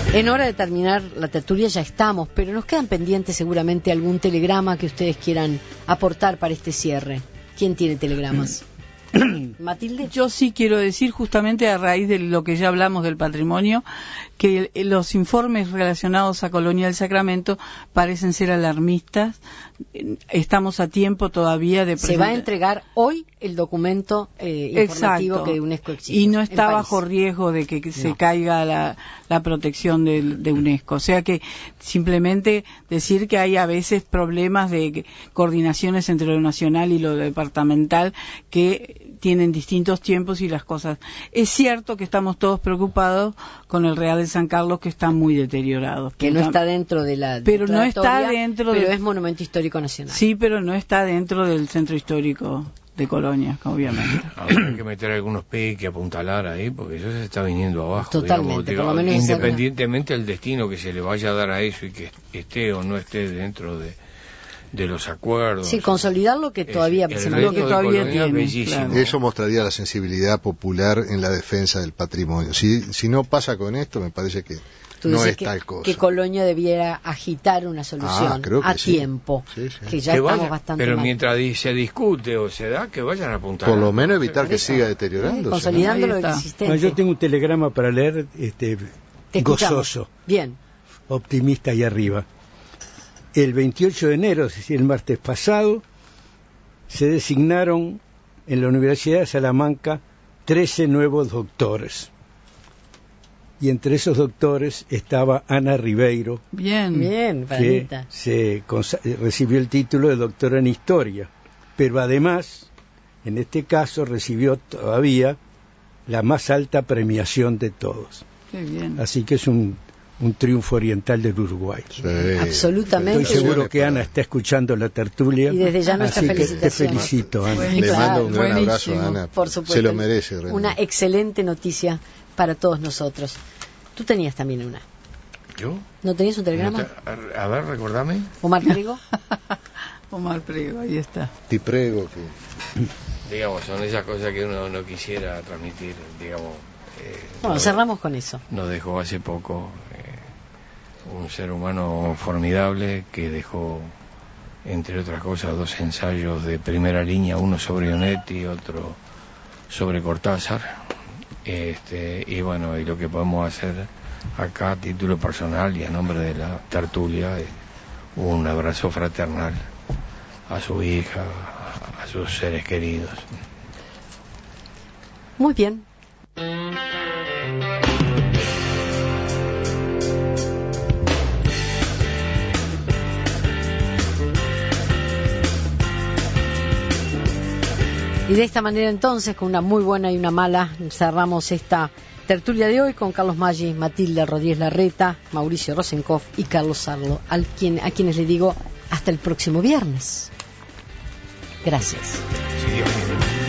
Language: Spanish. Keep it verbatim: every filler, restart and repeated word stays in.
En hora de terminar la tertulia ya estamos, pero nos quedan pendientes seguramente algún telegrama que ustedes quieran aportar para este cierre. ¿Quién tiene telegramas? Matilde. Yo sí quiero decir, justamente a raíz de lo que ya hablamos del patrimonio, que los informes relacionados a Colonia del Sacramento parecen ser alarmistas. Estamos a tiempo todavía de presentar. Se va a entregar hoy el documento eh, informativo Exacto. que UNESCO exige. Y no está bajo riesgo de que, que se no. caiga la, la protección de, de UNESCO. O sea que simplemente decir que hay a veces problemas de coordinaciones entre lo nacional y lo departamental que tienen distintos tiempos y las cosas. Es cierto que estamos todos preocupados con el Real de San Carlos, que está muy deteriorado. Que no está dentro de la pero no está dentro pero de, es monumento histórico nacional. Sí, pero no está dentro del centro histórico de Colonia, obviamente. Habrá que meter algunos piques, apuntalar ahí, porque eso se está viniendo abajo. Totalmente, digamos, por lo digamos, menos independientemente del destino que se le vaya a dar a eso y que esté o no esté dentro de de los acuerdos. Sí, consolidar lo que todavía es, se lo que todavía tiene. Claro. Eso mostraría la sensibilidad popular en la defensa del patrimonio. Si si no pasa con esto, me parece que Tú no es que, tal cosa. Que Colonia debiera agitar una solución ah, creo que a sí. tiempo, sí, sí. que ya que estamos vaya, bastante pero mal. mientras se discute o se da, que vayan a apuntar. Por lo menos evitar que siga deteriorando. Eh, consolidando ¿no? lo existente. No, yo tengo un telegrama para leer, este, gozoso. Bien. Optimista ahí arriba. El veintiocho de enero, es decir, el martes pasado, se designaron en la Universidad de Salamanca trece nuevos doctores. Y entre esos doctores estaba Ana Ribeiro, bien, bien, que se recibió el título de doctora en Historia. Pero además, en este caso, recibió todavía la más alta premiación de todos. Qué bien. Así que es un... un triunfo oriental del Uruguay. Sí, absolutamente. Estoy seguro que Ana está escuchando la tertulia. Y desde ya nuestra felicitación. Te felicito, Ana. Le claro, mando un gran buenísimo. abrazo a Ana. Por supuesto. Se lo merece. Realmente. Una excelente noticia para todos nosotros. Tú tenías también una. ¿Yo? ¿No tenías un telegrama? A ver, recordame. Omar Priego. Omar Priego, ahí está. Te prego que... Digamos, son esas cosas que uno no quisiera transmitir, digamos. Eh, bueno, no, cerramos con eso. Nos dejó hace poco eh, un ser humano formidable que dejó, entre otras cosas, dos ensayos de primera línea, uno sobre Onetti y otro sobre Cortázar. Este, y bueno, y lo que podemos hacer acá a título personal y a nombre de la tertulia es un abrazo fraternal a su hija, a sus seres queridos. Muy bien. Y de esta manera entonces, con una muy buena y una mala, cerramos esta tertulia de hoy con Carlos Maggi, Matilde Rodríguez Larreta, Mauricio Rosenkopf y Carlos Sarlo, al quien, a quienes le digo hasta el próximo viernes. Gracias. Sí, Dios mío.